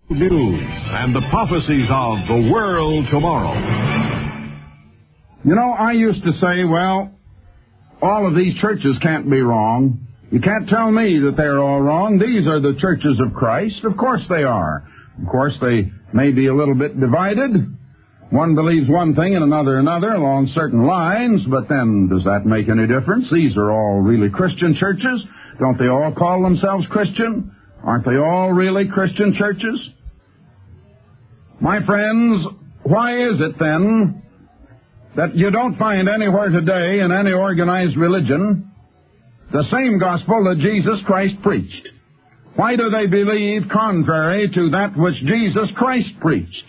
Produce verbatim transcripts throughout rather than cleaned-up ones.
News and the prophecies of the world tomorrow. You know, I used to say, well, all of these churches can't be wrong. You can't tell me that they're all wrong. These are the churches of Christ. Of course they are. Of course they may be a little bit divided. One believes one thing and another another along certain lines, but then does that make any difference? These are all really Christian churches. Don't they all call themselves Christian? Aren't they all really Christian churches? My friends, why is it then that you don't find anywhere today in any organized religion the same gospel that Jesus Christ preached? Why do they believe contrary to that which Jesus Christ preached?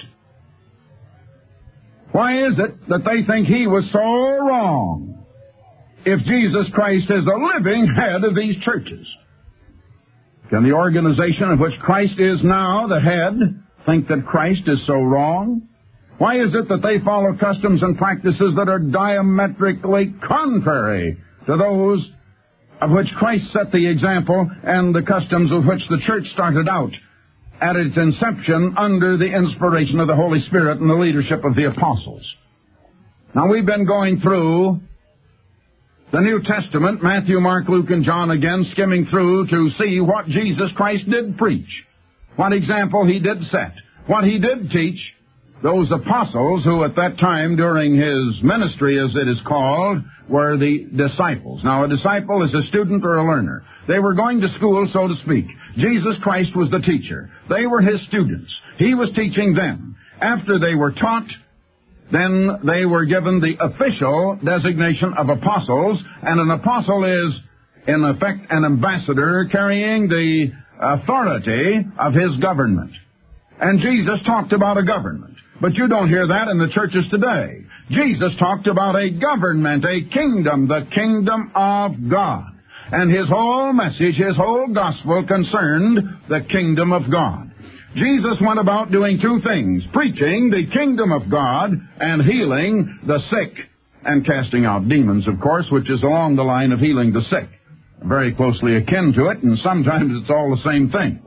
Why is it that they think he was so wrong if Jesus Christ is the living head of these churches? Can the organization of which Christ is now the head think that Christ is so wrong? Why is it that they follow customs and practices that are diametrically contrary to those of which Christ set the example and the customs of which the church started out at its inception under the inspiration of the Holy Spirit and the leadership of the apostles? Now, we've been going through the New Testament, Matthew, Mark, Luke, and John again, skimming through to see what Jesus Christ did preach, what example he did set, what he did teach those apostles who at that time during his ministry, as it is called, were the disciples. Now, a disciple is a student or a learner. They were going to school, so to speak. Jesus Christ was the teacher. They were his students. He was teaching them. After they were taught, then they were given the official designation of apostles, and an apostle is, in effect, an ambassador carrying the authority of his government. And Jesus talked about a government. But you don't hear that in the churches today. Jesus talked about a government, a kingdom, the kingdom of God. And his whole message, his whole gospel concerned the kingdom of God. Jesus went about doing two things: preaching the kingdom of God and healing the sick, and casting out demons, of course, which is along the line of healing the sick. Very closely akin to it, and sometimes it's all the same thing.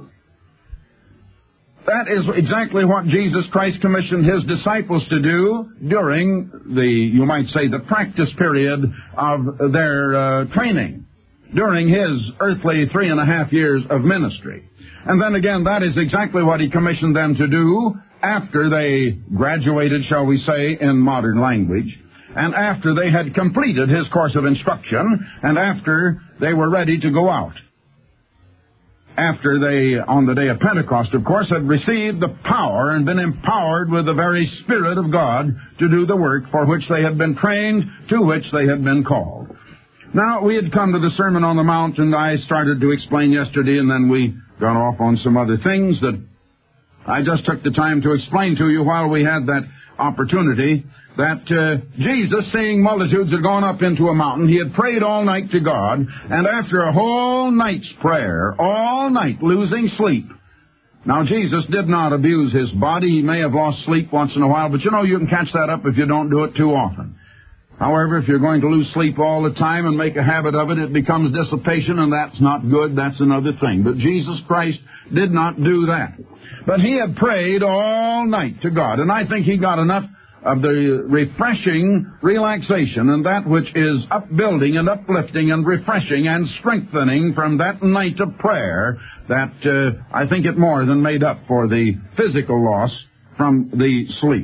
That is exactly what Jesus Christ commissioned his disciples to do during the, you might say, the practice period of their uh, training, during his earthly three and a half years of ministry. And then again, that is exactly what he commissioned them to do after they graduated, shall we say, in modern language, and after they had completed his course of instruction, and after they were ready to go out. After they, on the day of Pentecost, of course, had received the power and been empowered with the very Spirit of God to do the work for which they had been trained, to which they had been called. Now, we had come to the Sermon on the Mount, and I started to explain yesterday, and then we got off on some other things that I just took the time to explain to you while we had that opportunity, that uh, Jesus, seeing multitudes, had gone up into a mountain. He had prayed all night to God, and after a whole night's prayer, all night, losing sleep. Now, Jesus did not abuse his body. He may have lost sleep once in a while, but you know, you can catch that up if you don't do it too often. However, if you're going to lose sleep all the time and make a habit of it, it becomes dissipation, and that's not good. That's another thing. But Jesus Christ did not do that. But he had prayed all night to God, and I think he got enough of the refreshing relaxation and that which is upbuilding and uplifting and refreshing and strengthening from that night of prayer that uh, I think it more than made up for the physical loss from the sleep.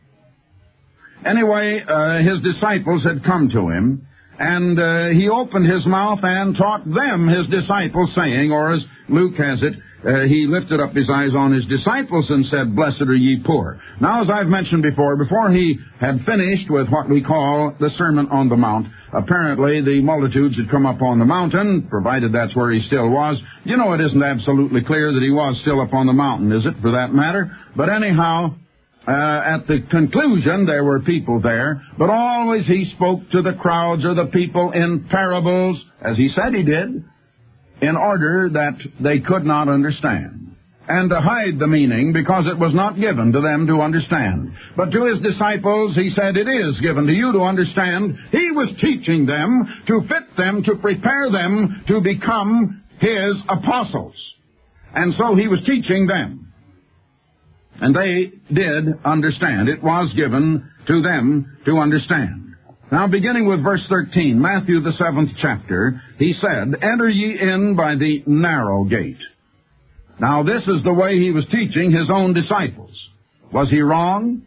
Anyway, uh, his disciples had come to him, and uh, he opened his mouth and taught them, his disciples, saying, or as Luke has it, uh, he lifted up his eyes on his disciples and said, "Blessed are ye poor." Now, as I've mentioned before, before he had finished with what we call the Sermon on the Mount, apparently the multitudes had come up on the mountain, provided that's where he still was. You know, it isn't absolutely clear that he was still up on the mountain, is it, for that matter? But anyhow, Uh, at the conclusion, there were people there, but always he spoke to the crowds or the people in parables, as he said he did, in order that they could not understand, and to hide the meaning, because it was not given to them to understand. But to his disciples, he said, it is given to you to understand. He was teaching them to fit them, to prepare them to become his apostles. And so he was teaching them. And they did understand. It was given to them to understand. Now, beginning with verse thirteen, Matthew the seventh chapter, he said, "Enter ye in by the narrow gate." Now, this is the way he was teaching his own disciples. Was he wrong?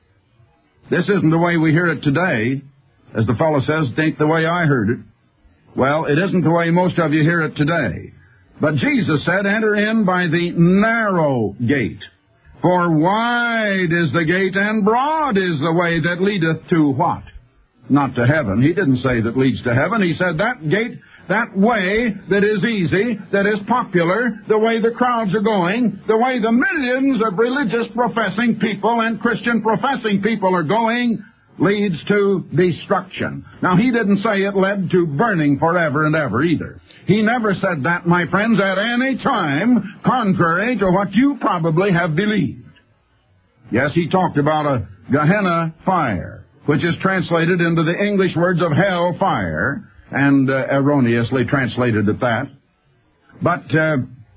This isn't the way we hear it today. As the fellow says, it ain't the way I heard it. Well, it isn't the way most of you hear it today. But Jesus said, "Enter in by the narrow gate. For wide is the gate, and broad is the way that leadeth to" what? Not to heaven. He didn't say that leads to heaven. He said that gate, that way that is easy, that is popular, the way the crowds are going, the way the millions of religious professing people and Christian professing people are going, leads to destruction. Now, he didn't say it led to burning forever and ever either. He never said that, my friends, at any time, contrary to what you probably have believed. Yes, he talked about a Gehenna fire, which is translated into the English words of hell fire, and uh, erroneously translated at that. But uh,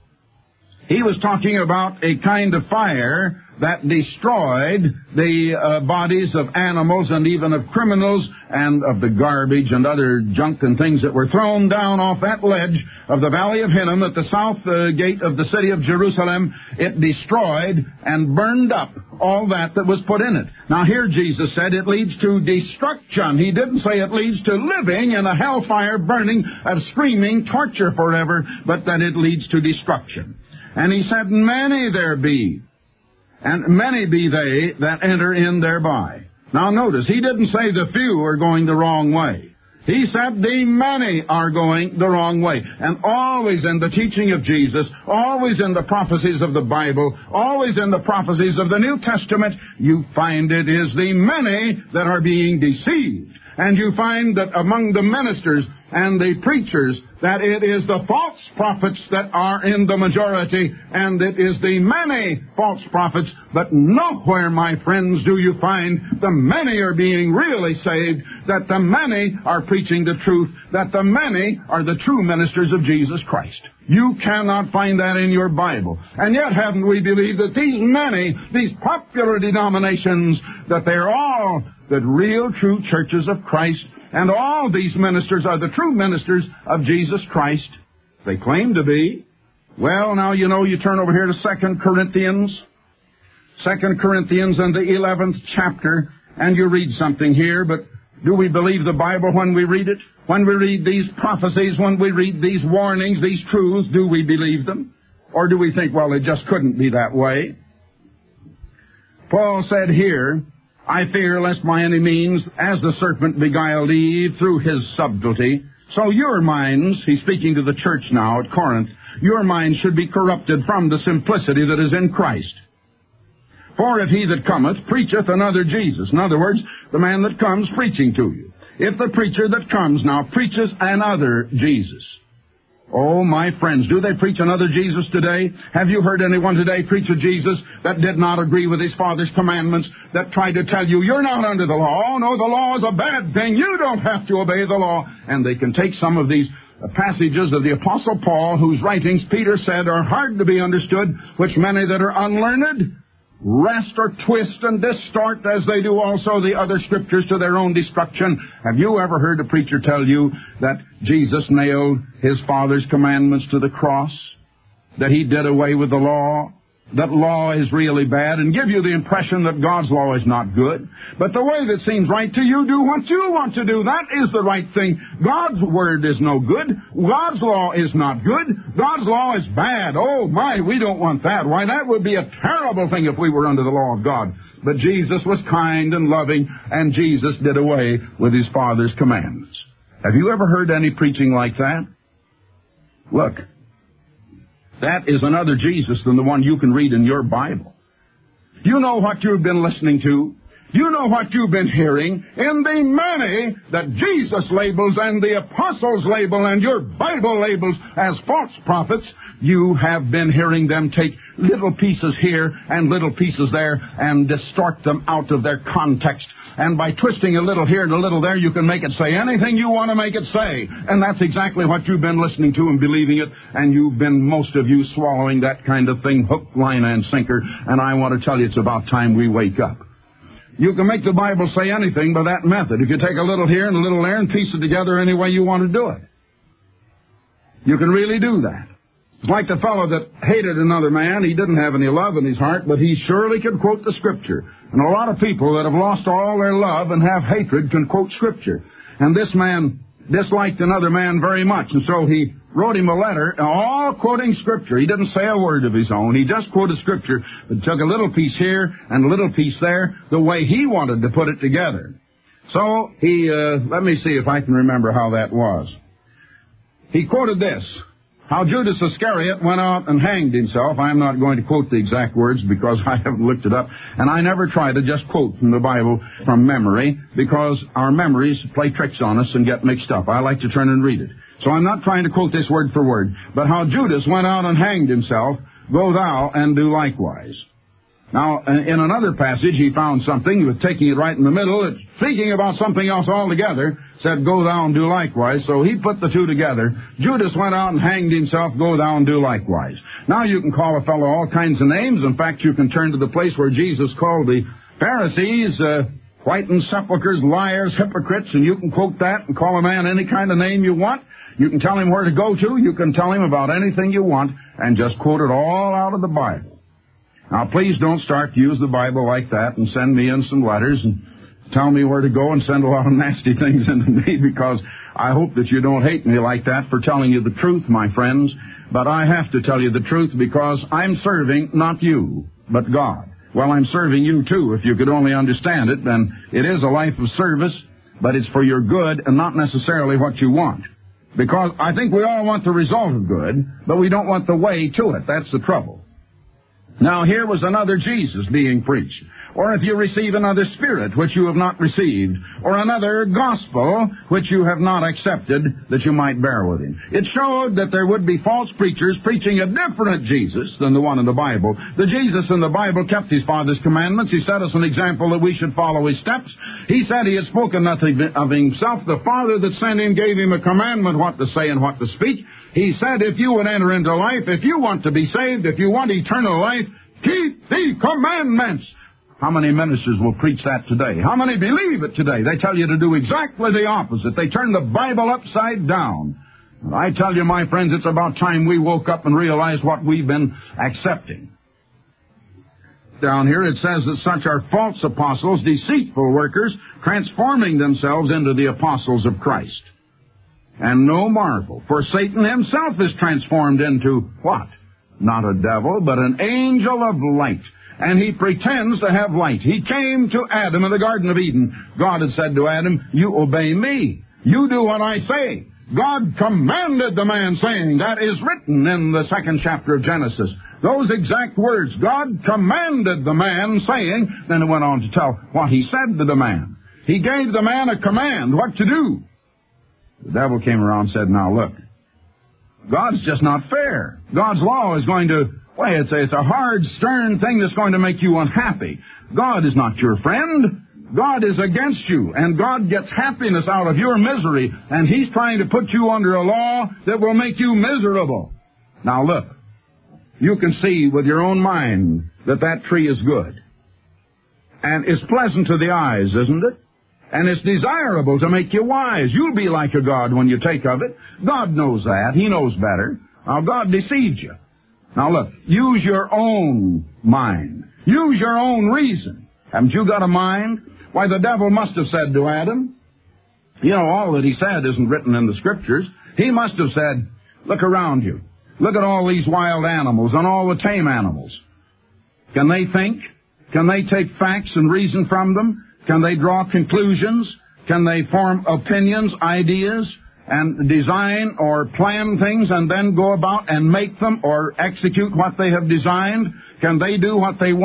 he was talking about a kind of fire that destroyed the uh, bodies of animals and even of criminals and of the garbage and other junk and things that were thrown down off that ledge of the Valley of Hinnom at the south uh, gate of the city of Jerusalem. It destroyed and burned up all that that was put in it. Now here Jesus said it leads to destruction. He didn't say it leads to living in a hellfire burning of screaming torture forever, but that it leads to destruction. And he said, "Many there be, and many be they that enter in thereby." Now notice, he didn't say the few are going the wrong way. He said the many are going the wrong way. And always in the teaching of Jesus, always in the prophecies of the Bible, always in the prophecies of the New Testament, you find it is the many that are being deceived. And you find that among the ministers and the preachers that it is the false prophets that are in the majority, and it is the many false prophets. But nowhere, my friends, do you find the many are being really saved, that the many are preaching the truth, that the many are the true ministers of Jesus Christ. You cannot find that in your Bible. And yet haven't we believed that these many, these popular denominations, that they're all the real true churches of Christ, and all these ministers are the true ministers of Jesus Christ? They claim to be. Well, now, you know, you turn over here to Second Corinthians, Second Corinthians in the eleventh chapter, and you read something here, but do we believe the Bible when we read it? When we read these prophecies, when we read these warnings, these truths, do we believe them? Or do we think, well, it just couldn't be that way? Paul said here, "I fear lest by any means, as the serpent beguiled Eve through his subtlety, so your minds," he's speaking to the church now at Corinth, "your minds should be corrupted from the simplicity that is in Christ. For if he that cometh preacheth another Jesus," in other words, the man that comes preaching to you, "if the preacher that comes now preaches another Jesus." Oh, my friends, do they preach another Jesus today? Have you heard anyone today preach a Jesus that did not agree with his Father's commandments, that tried to tell you, you're not under the law? Oh, no, the law is a bad thing. You don't have to obey the law. And they can take some of these passages of the Apostle Paul, whose writings Peter said are hard to be understood, which many that are unlearned wrest or twist and distort, as they do also the other scriptures, to their own destruction. Have you ever heard a preacher tell you that Jesus nailed his Father's commandments to the cross? That he did away with the law? That law is really bad, and give you the impression that God's law is not good? But the way that seems right to you, do what you want to do. That is the right thing. God's word is no good. God's law is not good. God's law is bad. Oh, my, we don't want that. Why, that would be a terrible thing if we were under the law of God. But Jesus was kind and loving, and Jesus did away with his Father's commandments. Have you ever heard any preaching like that? Look, that is another Jesus than the one you can read in your Bible. You know what you've been listening to? You know what you've been hearing in the many that Jesus labels and the apostles label and your Bible labels as false prophets. You have been hearing them take little pieces here and little pieces there and distort them out of their context. And by twisting a little here and a little there, you can make it say anything you want to make it say. And that's exactly what you've been listening to and believing it. And you've been, most of you, swallowing that kind of thing, hook, line, and sinker. And I want to tell you, it's about time we wake up. You can make the Bible say anything by that method. If you take a little here and a little there and piece it together any way you want to do it. You can really do that. It's like the fellow that hated another man. He didn't have any love in his heart, but he surely could quote the Scripture. And a lot of people that have lost all their love and have hatred can quote Scripture. And this man disliked another man very much, and so he wrote him a letter, all quoting Scripture. He didn't say a word of his own. He just quoted Scripture, but took a little piece here and a little piece there, the way he wanted to put it together. So he, uh, let me see if I can remember how that was. He quoted this, how Judas Iscariot went out and hanged himself. I'm not going to quote the exact words because I haven't looked it up, and I never try to just quote from the Bible from memory because our memories play tricks on us and get mixed up. I like to turn and read it. So I'm not trying to quote this word for word, but how Judas went out and hanged himself, go thou and do likewise. Now, in another passage, he found something. He was taking it right in the middle. It's speaking about something else altogether. Said, go thou and do likewise. So he put the two together. Judas went out and hanged himself. Go thou and do likewise. Now you can call a fellow all kinds of names. In fact, you can turn to the place where Jesus called the Pharisees uh, whitened sepulchres, liars, hypocrites, and you can quote that and call a man any kind of name you want. You can tell him where to go to. You can tell him about anything you want and just quote it all out of the Bible. Now, please don't start to use the Bible like that and send me in some letters and tell me where to go and send a lot of nasty things into me, because I hope that you don't hate me like that for telling you the truth, my friends. But I have to tell you the truth because I'm serving not you, but God. Well, I'm serving you too. If you could only understand it, then it is a life of service, but it's for your good and not necessarily what you want. Because I think we all want the result of good, but we don't want the way to it. That's the trouble. Now, here was another Jesus being preached. Or if you receive another spirit which you have not received, or another gospel which you have not accepted, that you might bear with him. It showed that there would be false preachers preaching a different Jesus than the one in the Bible. The Jesus in the Bible kept his Father's commandments. He set us an example that we should follow his steps. He said he had spoken nothing of himself. The Father that sent him gave him a commandment what to say and what to speak. He said, if you would enter into life, if you want to be saved, if you want eternal life, keep the commandments. How many ministers will preach that today? How many believe it today? They tell you to do exactly the opposite. They turn the Bible upside down. And I tell you, my friends, it's about time we woke up and realized what we've been accepting. Down here it says that such are false apostles, deceitful workers, transforming themselves into the apostles of Christ. And no marvel, for Satan himself is transformed into what? Not a devil, but an angel of light. And he pretends to have light. He came to Adam in the Garden of Eden. God had said to Adam, you obey me. You do what I say. God commanded the man, saying, that is written in the second chapter of Genesis. Those exact words, God commanded the man, saying, then it went on to tell what he said to the man. He gave the man a command, what to do. The devil came around and said, now look, God's just not fair. God's law is going to, well, it's a, it's a hard, stern thing that's going to make you unhappy. God is not your friend. God is against you, and God gets happiness out of your misery, and he's trying to put you under a law that will make you miserable. Now look, you can see with your own mind that that tree is good. And it's pleasant to the eyes, isn't it? And it's desirable to make you wise. You'll be like a God when you take of it. God knows that. He knows better. Now, God deceived you. Now, look, use your own mind. Use your own reason. Haven't you got a mind? Why, the devil must have said to Adam, you know, all that he said isn't written in the Scriptures. He must have said, look around you. Look at all these wild animals and all the tame animals. Can they think? Can they take facts and reason from them? Can they draw conclusions? Can they form opinions, ideas, and design or plan things and then go about and make them or execute what they have designed? Can they do what they want?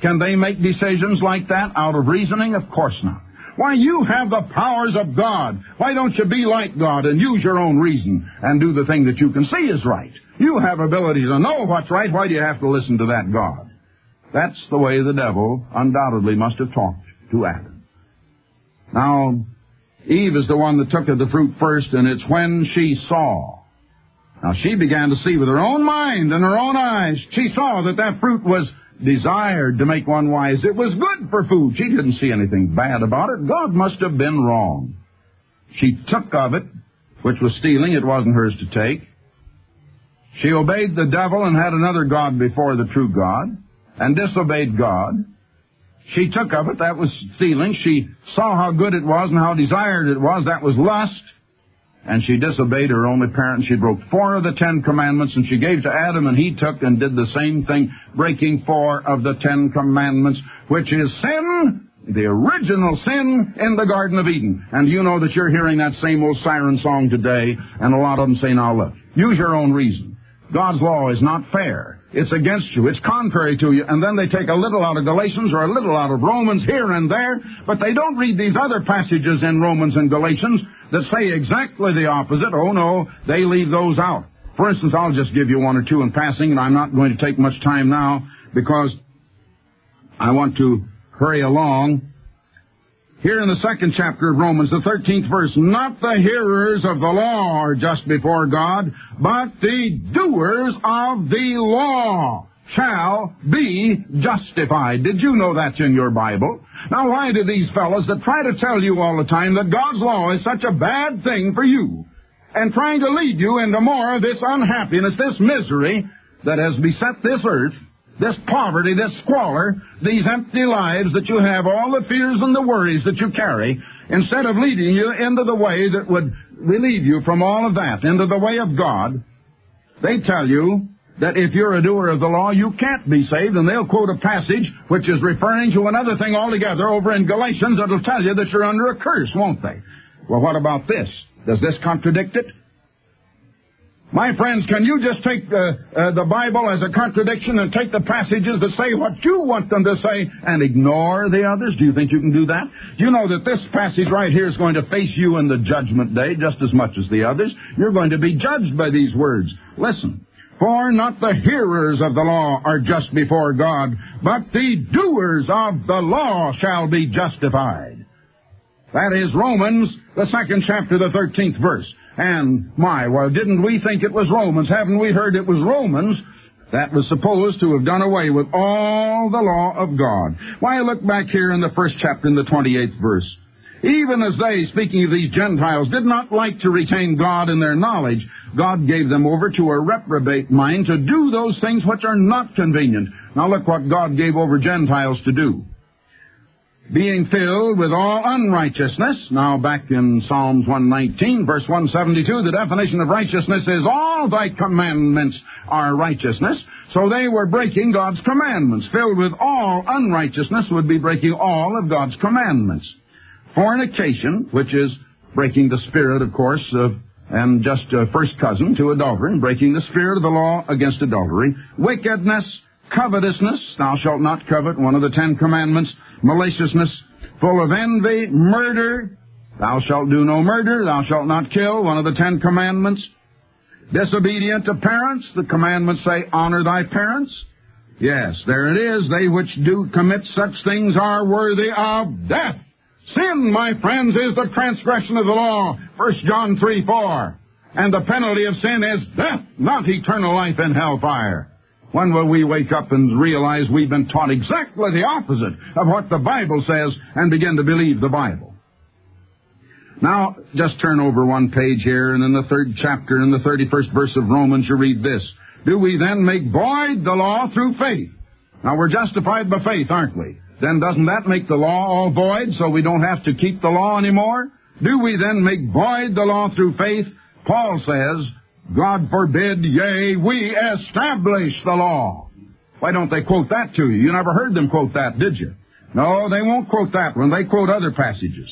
Can they make decisions like that out of reasoning? Of course not. Why, you have the powers of God. Why don't you be like God and use your own reason and do the thing that you can see is right? You have ability to know what's right. Why do you have to listen to that God? That's the way the devil undoubtedly must have talked to Adam. Now, Eve is the one that took of the fruit first, and it's when she saw. Now, she began to see with her own mind and her own eyes. She saw that that fruit was desired to make one wise. It was good for food. She didn't see anything bad about it. God must have been wrong. She took of it, which was stealing. It wasn't hers to take. She obeyed the devil and had another god before the true God, and disobeyed God. She took of it. That was stealing. She saw how good it was and how desired it was. That was lust. And she disobeyed her only parent. She broke four of the Ten Commandments, and she gave to Adam, and he took and did the same thing, breaking four of the Ten Commandments, which is sin, the original sin in the Garden of Eden. And you know that you're hearing that same old siren song today, and a lot of them say, now look, use your own reason. God's law is not fair. It's against you. It's contrary to you. And then they take a little out of Galatians or a little out of Romans here and there, but they don't read these other passages in Romans and Galatians that say exactly the opposite. Oh, no, they leave those out. For instance, I'll just give you one or two in passing, and I'm not going to take much time now because I want to hurry along. Here in the second chapter of Romans, the thirteenth verse, not the hearers of the law are just before God, but the doers of the law shall be justified. Did you know that's in your Bible? Now, why do these fellows that try to tell you all the time that God's law is such a bad thing for you, and trying to lead you into more of this unhappiness, this misery that has beset this earth, this poverty, this squalor, these empty lives that you have, all the fears and the worries that you carry, instead of leading you into the way that would relieve you from all of that, into the way of God, they tell you that if you're a doer of the law, you can't be saved, and they'll quote a passage which is referring to another thing altogether over in Galatians that'll tell you that you're under a curse, won't they? Well, what about this? Does this contradict it? My friends, can you just take the, uh, the Bible as a contradiction and take the passages that say what you want them to say and ignore the others? Do you think you can do that? Do you know that this passage right here is going to face you in the judgment day just as much as the others? You're going to be judged by these words. Listen. For not the hearers of the law are just before God, but the doers of the law shall be justified. That is Romans, the second chapter, the thirteenth verse. And, my, well, didn't we think it was Romans? Haven't we heard it was Romans that was supposed to have done away with all the law of God? Why, look back here in the first chapter, in the twenty-eighth verse. Even as they, speaking of these Gentiles, did not like to retain God in their knowledge, God gave them over to a reprobate mind to do those things which are not convenient. Now look what God gave over Gentiles to do. Being filled with all unrighteousness. Now back in Psalms one nineteen, verse one seventy-two, the definition of righteousness is all thy commandments are righteousness. So they were breaking God's commandments. Filled with all unrighteousness would be breaking all of God's commandments. Fornication, which is breaking the spirit, of course, of and just a first cousin to adultery, breaking the spirit of the law against adultery. Wickedness, covetousness, thou shalt not covet, one of the Ten Commandments. Maliciousness, full of envy, murder, thou shalt do no murder, thou shalt not kill, one of the Ten Commandments. Disobedient to parents, the commandments say, honor thy parents. Yes, there it is, they which do commit such things are worthy of death. Sin, my friends, is the transgression of the law. First John three four. And the penalty of sin is death, not eternal life in hellfire. When will we wake up and realize we've been taught exactly the opposite of what the Bible says and begin to believe the Bible? Now, just turn over one page here, and in the third chapter, in the thirty-first verse of Romans, you read this. Do we then make void the law through faith? Now, we're justified by faith, aren't we? Then doesn't that make the law all void, so we don't have to keep the law anymore? Do we then make void the law through faith? Paul says, God forbid, yea, we establish the law. Why don't they quote that to you? You never heard them quote that, did you? No, they won't quote that one. They quote other passages.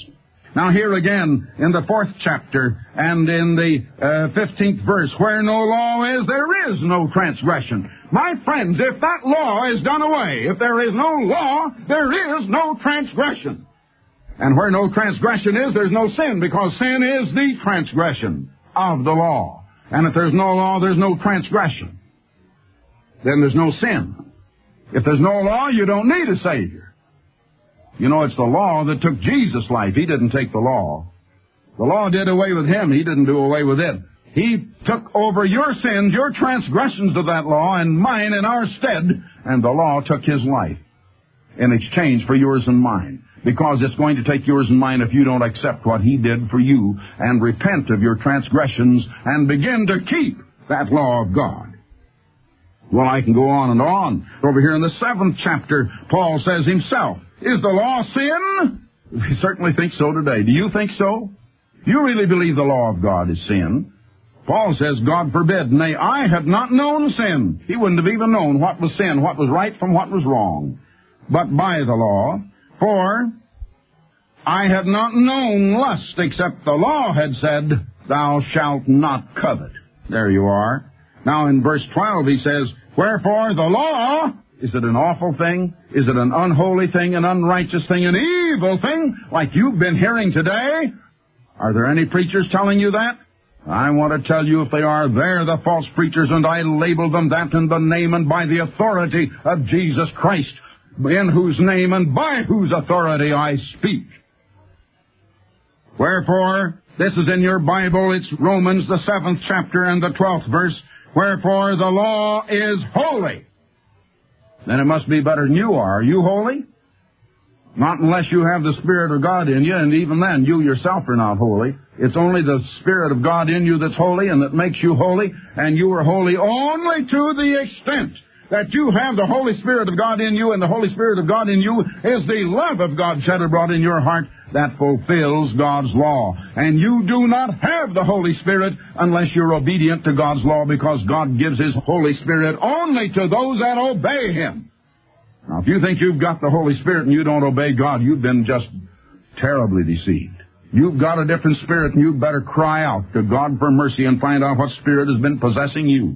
Now here again, in the fourth chapter, and in the uh, fifteenth verse, where no law is, there is no transgression. My friends, if that law is done away, if there is no law, there is no transgression. And where no transgression is, there's no sin, because sin is the transgression of the law. And if there's no law, there's no transgression. Then there's no sin. If there's no law, you don't need a Savior. You know, it's the law that took Jesus' life. He didn't take the law. The law did away with him. He didn't do away with it. He took over your sins, your transgressions of that law, and mine in our stead, and the law took his life in exchange for yours and mine. Because it's going to take yours and mine if you don't accept what he did for you and repent of your transgressions and begin to keep that law of God. Well, I can go on and on. Over here in the seventh chapter, Paul says himself, is the law sin? We certainly think so today. Do you think so? Do you really believe the law of God is sin? Paul says, God forbid. Nay, I had not known sin. He wouldn't have even known what was sin, what was right from what was wrong. But by the law, for I had not known lust, except the law had said, thou shalt not covet. There you are. Now in verse twelve he says, wherefore the law, is it an awful thing? Is it an unholy thing, an unrighteous thing, an evil thing, like you've been hearing today? Are there any preachers telling you that? I want to tell you, if they are, they're the false preachers, and I label them that in the name and by the authority of Jesus Christ, in whose name and by whose authority I speak. Wherefore, this is in your Bible, it's Romans, the seventh chapter and the twelfth verse, wherefore the law is holy. Then it must be better than you are. Are you holy? Not unless you have the Spirit of God in you, and even then, you yourself are not holy. It's only the Spirit of God in you that's holy and that makes you holy, and you are holy only to the extent that you have the Holy Spirit of God in you, and the Holy Spirit of God in you is the love of God shed abroad in your heart that fulfills God's law. And you do not have the Holy Spirit unless you're obedient to God's law, because God gives His Holy Spirit only to those that obey Him. Now, if you think you've got the Holy Spirit and you don't obey God, you've been just terribly deceived. You've got a different spirit, and you'd better cry out to God for mercy and find out what spirit has been possessing you.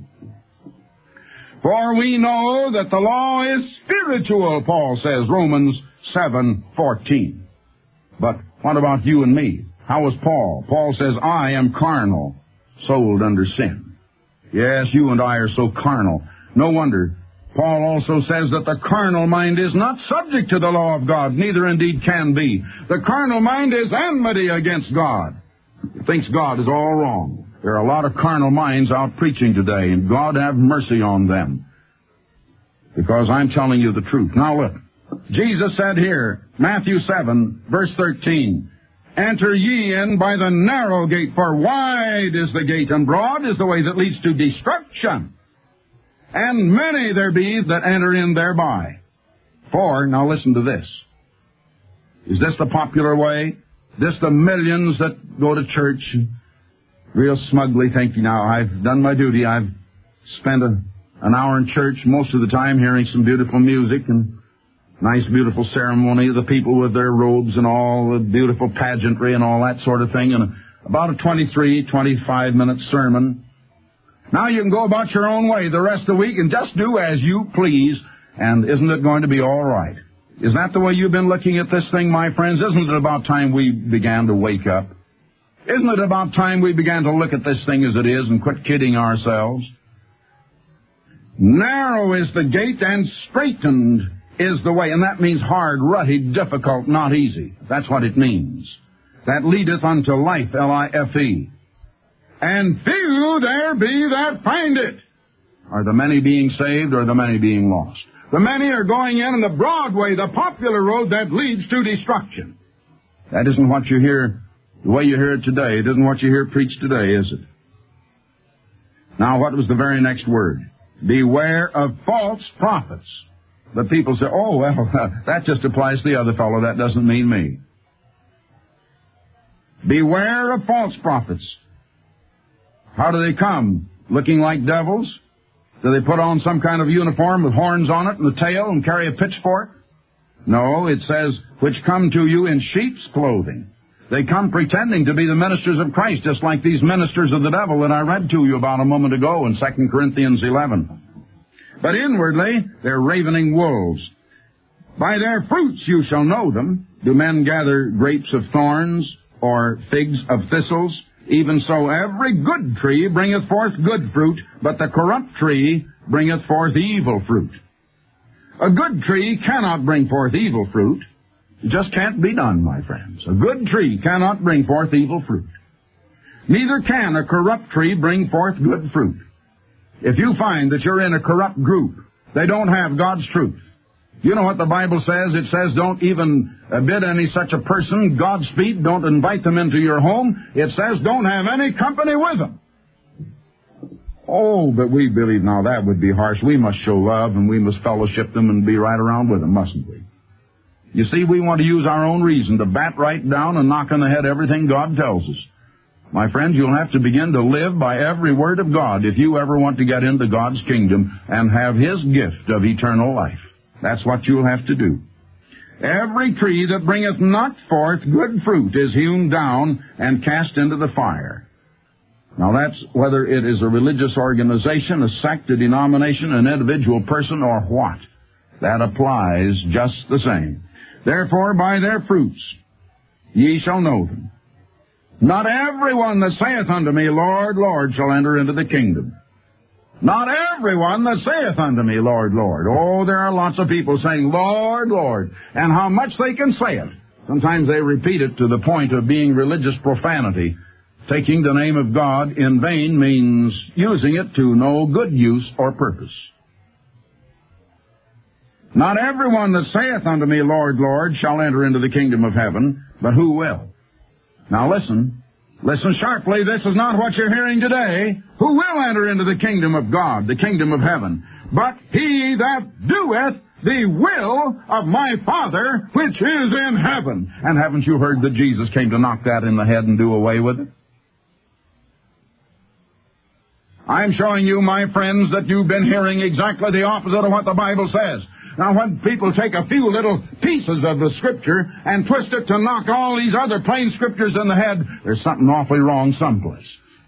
For we know that the law is spiritual, Paul says, Romans seven fourteen. But what about you and me? How was Paul? Paul says, I am carnal, sold under sin. Yes, you and I are so carnal. No wonder. Paul also says that the carnal mind is not subject to the law of God, neither indeed can be. The carnal mind is enmity against God. It thinks God is all wrong. There are a lot of carnal minds out preaching today, and God have mercy on them, because I'm telling you the truth. Now look, Jesus said here, Matthew seven, verse thirteen, enter ye in by the narrow gate, for wide is the gate, and broad is the way that leads to destruction, and many there be that enter in thereby. For, now listen to this. Is this the popular way? This the millions that go to church real smugly think, now, I've done my duty. I've spent a, an hour in church, most of the time hearing some beautiful music and nice, beautiful ceremony of the people with their robes and all the beautiful pageantry and all that sort of thing, and a, about a twenty-three, twenty-five minute sermon. Now you can go about your own way the rest of the week and just do as you please, and isn't it going to be all right? Is that the way you've been looking at this thing, my friends? Isn't it about time we began to wake up? Isn't it about time we began to look at this thing as it is and quit kidding ourselves? Narrow is the gate and straitened is the way, and that means hard, rutty, difficult, not easy. That's what it means. That leadeth unto life, L I F E. And few there be that find it. Are the many being saved, or the many being lost? The many are going in on the broad way, the popular road that leads to destruction. That isn't what you hear, the way you hear it today. It isn't what you hear preached today, is it? Now, what was the very next word? Beware of false prophets. The people say, oh, well, that just applies to the other fellow. That doesn't mean me. Beware of false prophets. How do they come? Looking like devils? Do they put on some kind of uniform with horns on it and a tail and carry a pitchfork? No, it says, which come to you in sheep's clothing. They come pretending to be the ministers of Christ, just like these ministers of the devil that I read to you about a moment ago in Second Corinthians eleven. But inwardly, they're ravening wolves. By their fruits you shall know them. Do men gather grapes of thorns or figs of thistles? Even so, every good tree bringeth forth good fruit, but the corrupt tree bringeth forth evil fruit. A good tree cannot bring forth evil fruit. It just can't be done, my friends. A good tree cannot bring forth evil fruit. Neither can a corrupt tree bring forth good fruit. If you find that you're in a corrupt group, they don't have God's truth. You know what the Bible says? It says don't even bid any such a person Godspeed. Don't invite them into your home. It says don't have any company with them. Oh, but we believe now that would be harsh. We must show love and we must fellowship them and be right around with them, mustn't we? You see, we want to use our own reason to bat right down and knock on the head everything God tells us. My friends, you'll have to begin to live by every word of God if you ever want to get into God's kingdom and have His gift of eternal life. That's what you'll have to do. Every tree that bringeth not forth good fruit is hewn down and cast into the fire. Now that's whether it is a religious organization, a sect, a denomination, an individual person, or what. That applies just the same. Therefore, by their fruits ye shall know them. Not everyone that saith unto me, Lord, Lord, shall enter into the kingdom. Not everyone that saith unto me, Lord, Lord. Oh, there are lots of people saying, Lord, Lord, and how much they can say it. Sometimes they repeat it to the point of being religious profanity. Taking the name of God in vain means using it to no good use or purpose. Not everyone that saith unto me, Lord, Lord, shall enter into the kingdom of heaven, but who will? Now listen. Listen sharply. This is not what you're hearing today. Who will enter into the kingdom of God, the kingdom of heaven? But he that doeth the will of my Father which is in heaven. And haven't you heard that Jesus came to knock that in the head and do away with it? I'm showing you, my friends, that you've been hearing exactly the opposite of what the Bible says. Now, when people take a few little pieces of the Scripture and twist it to knock all these other plain Scriptures in the head, there's something awfully wrong someplace.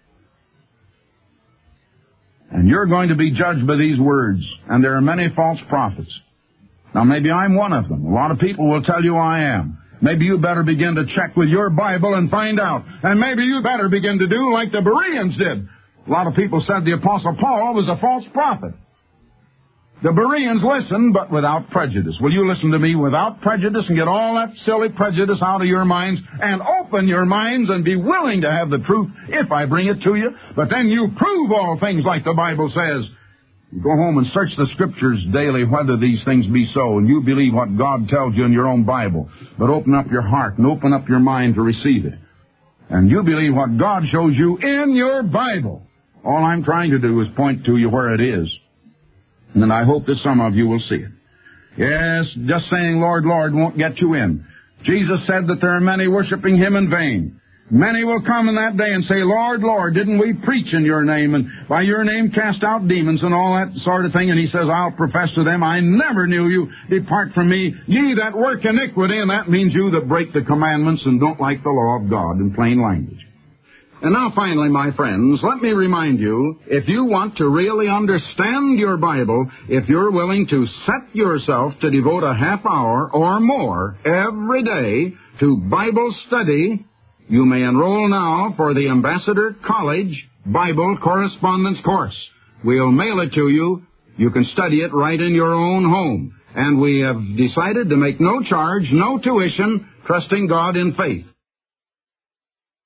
And you're going to be judged by these words, and there are many false prophets. Now, maybe I'm one of them. A lot of people will tell you I am. Maybe you better begin to check with your Bible and find out. And maybe you better begin to do like the Bereans did. A lot of people said the Apostle Paul was a false prophet. The Bereans listened, but without prejudice. Will you listen to me without prejudice and get all that silly prejudice out of your minds and open your minds and be willing to have the truth if I bring it to you? But then you prove all things like the Bible says. You go home and search the Scriptures daily whether these things be so, and you believe what God tells you in your own Bible. But open up your heart and open up your mind to receive it. And you believe what God shows you in your Bible. All I'm trying to do is point to you where it is. And I hope that some of you will see it. Yes, just saying, Lord, Lord, won't get you in. Jesus said that there are many worshiping Him in vain. Many will come in that day and say, Lord, Lord, didn't we preach in your name and by your name cast out demons and all that sort of thing? And He says, I'll profess to them, I never knew you. Depart from me, ye that work iniquity. And that means you that break the commandments and don't like the law of God in plain language. And now finally, my friends, let me remind you, if you want to really understand your Bible, if you're willing to set yourself to devote a half hour or more every day to Bible study, you may enroll now for the Ambassador College Bible Correspondence Course. We'll mail it to you. You can study it right in your own home. And we have decided to make no charge, no tuition, trusting God in faith.